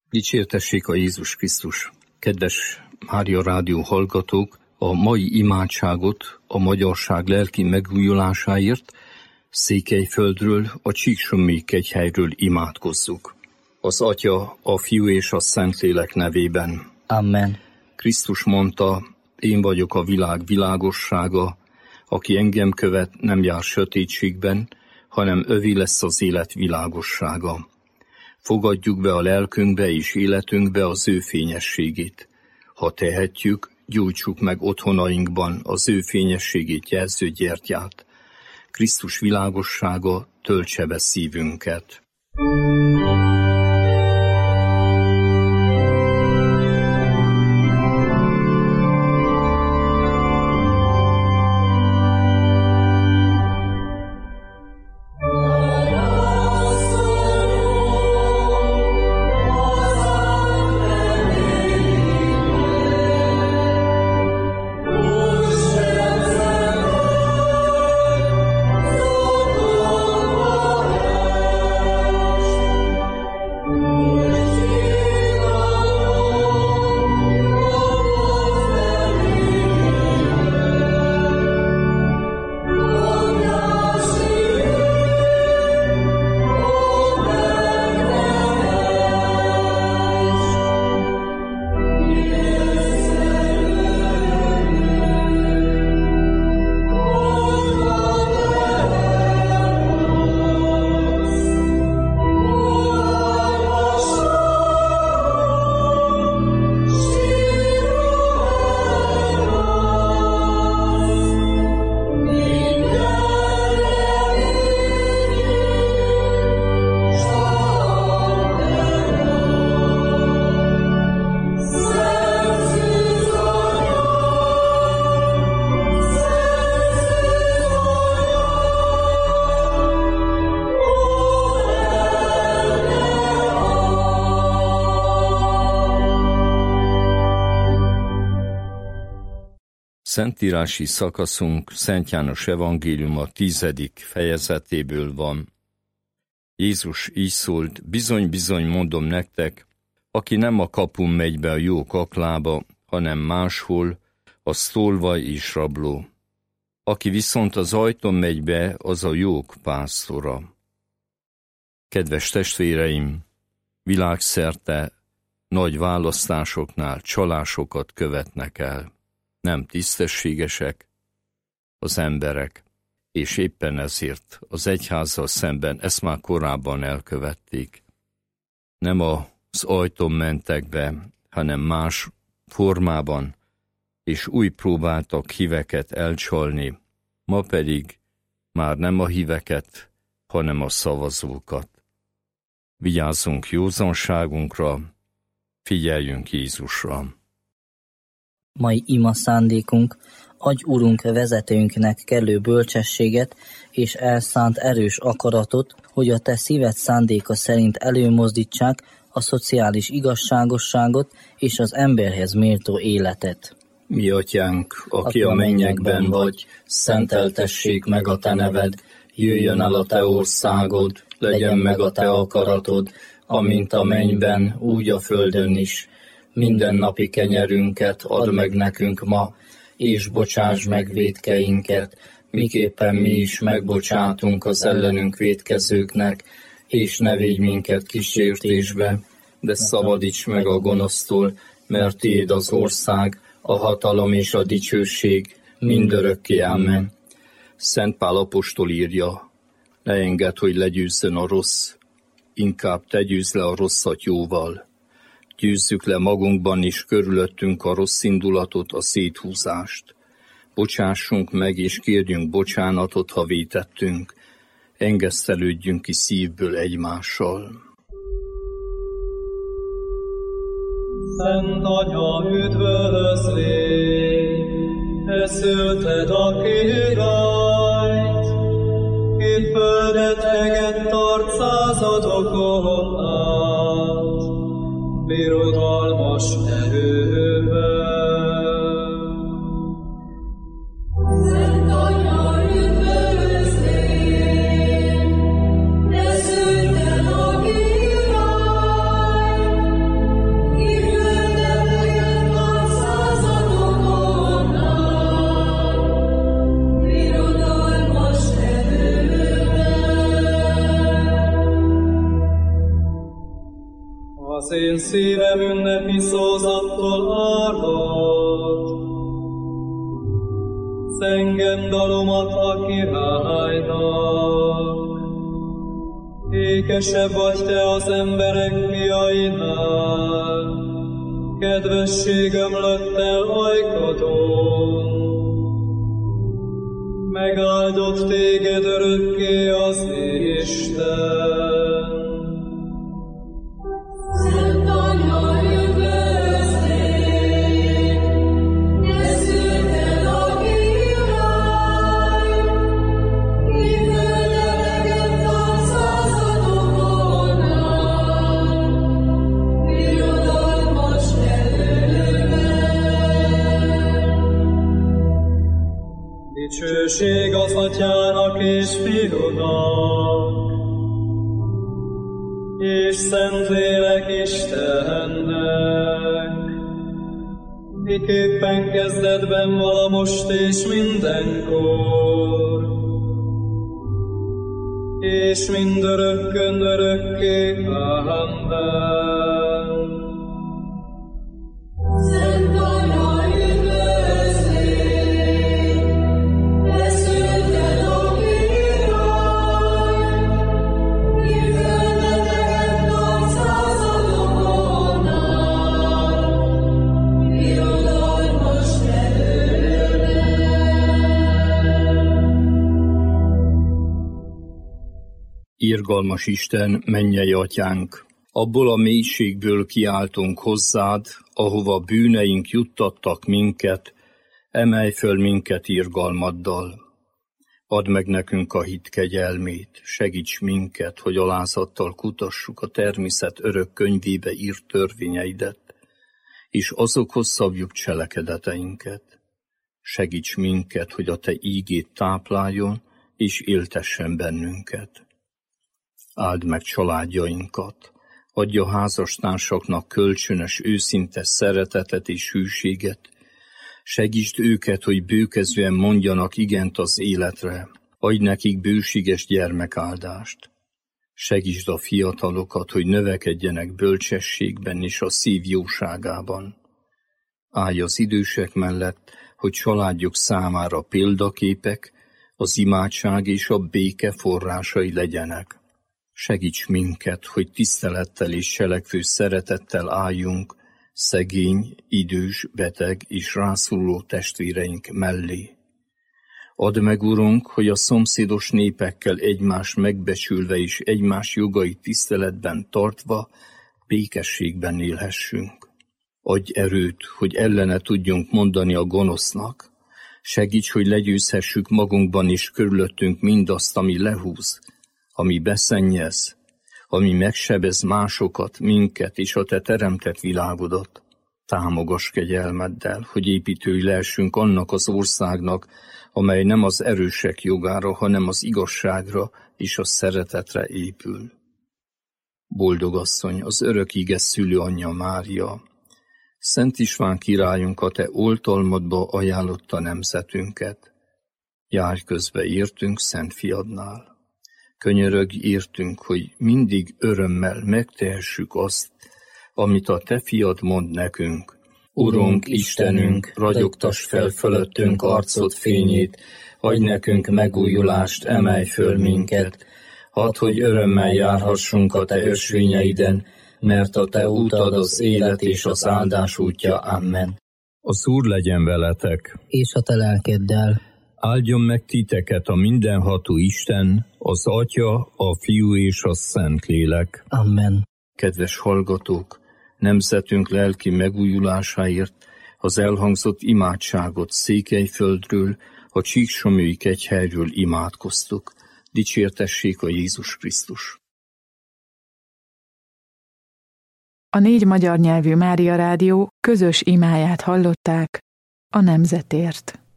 Dicsértessék a Jézus Krisztus! Kedves Mária Rádió hallgatók, a mai imádságot a magyarság lelki megújulásáért Székelyföldről, a Csíksomlyékhegyhelyről imádkozzuk. Az Atya, a Fiú és a Szentlélek nevében. Amen. Krisztus mondta, én vagyok a világ világossága, aki engem követ, nem jár sötétségben, hanem övé lesz az élet világossága. Fogadjuk be a lelkünkbe és életünkbe az ő fényességét. Ha tehetjük, gyújtsuk meg otthonainkban az ő fényességét jelző gyertyát. Krisztus világossága töltse be szívünket. Szentírási szakaszunk Szent János evangéliuma 10. fejezetéből van. Jézus így szólt, bizony-bizony mondom nektek, aki nem a kapun megy be a jó kaklába, hanem máshol, az tolvaj és rabló. Aki viszont az ajtón megy be, az a jók pásztora. Kedves testvéreim, világszerte nagy választásoknál csalásokat követnek el. Nem tisztességesek az emberek, és éppen ezért az egyházzal szemben ezt már korábban elkövették. Nem az ajtón mentek be, hanem más formában, és úgy próbáltak híveket elcsalni, ma pedig már nem a híveket, hanem a szavazókat. Vigyázzunk józanságunkra, figyeljünk Jézusra. Mai ima szándékunk, adj Urunk vezetőnknek kellő bölcsességet és elszánt erős akaratot, hogy a te szíved szándéka szerint előmozdítsák a szociális igazságosságot és az emberhez méltó életet. Mi atyánk, aki a mennyekben vagy, szenteltessék meg a te neved, jöjjön el a te országod, legyen meg a te akaratod, amint a mennyben, úgy a földön is. Mindennapi kenyerünket add meg nekünk ma, és bocsáss meg vétkeinket, miképpen mi is megbocsátunk az ellenünk vétkezőknek, és ne védj minket kísértésbe, de szabadíts meg a gonosztól, mert tiéd az ország, a hatalom és a dicsőség mindörökké. Amen. Szent Pál apostol írja, ne engedd, hogy legyőzzön a rossz, inkább te győzz le a rosszat jóval. Győzzük le magunkban is körülöttünk a rossz indulatot, a széthúzást. Bocsássunk meg és kérjünk bocsánatot, ha vétettünk. Engesztelődjünk ki szívből egymással. Szent Anya, üdvözlégy, te szülted a királyt, itt földet eget tart századokon át, birodalmas erővel. Szent Anya, üdvözlégy, te szülted a királyt, Az én szívem ünnepi szózattól árvad, zengem dalomat a királynak. Ékesebb vagy te az emberek fiainál, kedvesség ömlött el ajkadon. Megáldott téged örökké az Isten. Szent Anya, üdvözlégy, ne szülted a király, ki földeleget a századokon át, birodalmas erővel. Dicsőség az Atyának és Fiúnak, és Szentlélek Istennek, miképpen kezdetben vala most és mindenkor, és mindörökkön örökké. Amen. Szent Anya, üdvözlégy, ne szülted a király, ki földeteket tart századokon át, birodalmas erővel. Irgalmas Isten, mennyei Atyánk, abból a mélységből kiáltunk hozzád, ahova bűneink juttattak minket, emelj föl minket irgalmaddal. Add meg nekünk a hit kegyelmét, segíts minket, hogy alázattal kutassuk a természet örök könyvébe írt törvényeidet, és azokhoz szabjuk cselekedeteinket. Segíts minket, hogy a te ígét tápláljon, és éltessen bennünket. Áld meg családjainkat, adj a házastársaknak kölcsönös, őszinte szeretetet és hűséget, segítsd őket, hogy bőkezően mondjanak igent az életre, adj nekik bőséges gyermekáldást. Segítsd a fiatalokat, hogy növekedjenek bölcsességben és a szív jóságában. Állj az idősek mellett, hogy családjuk számára példaképek, az imádság és a béke forrásai legyenek. Segíts minket, hogy tisztelettel és cselekvő szeretettel álljunk szegény, idős, beteg és rászoruló testvéreink mellé. Add meg, Urunk, hogy a szomszédos népekkel egymást megbecsülve és egymás jogait tiszteletben tartva békességben élhessünk. Adj erőt, hogy ellene tudjunk mondani a gonosznak. Segíts, hogy legyőzhessük magunkban és körülöttünk mindazt, ami lehúz, ami beszennyez, ami megsebez másokat, minket és a te teremtett világodat. Támogass kegyelmeddel, hogy építői lehessünk annak az országnak, amely nem az erősek jogára, hanem az igazságra és a szeretetre épül. Boldog asszony, az örök ige szülőanyja Mária, Szent István királyunk a te oltalmadba ajánlotta nemzetünket. Járj közbe értünk Szent Fiadnál. Könyörögj értünk, hogy mindig örömmel megtehessük azt, amit a te fiad mond nekünk. Urunk, Istenünk, ragyogtass fel fölöttünk arcod fényét, adj nekünk megújulást, emelj föl minket. Hadd, hogy örömmel járhassunk a te ösvényeiden, mert a te útad az élet és az áldás útja. Amen. Az Úr legyen veletek, és a te lelkeddel. Áldjon meg titeket a mindenható Isten, az Atya, a Fiú és a Szentlélek. Amen. Kedves hallgatók, nemzetünk lelki megújulásáért az elhangzott imádságot Székelyföldről, a Csíksomlyói kegyhelyről imádkoztuk. Dicsértessék a Jézus Krisztus! A 4 magyar nyelvű Mária Rádió közös imáját hallották a nemzetért.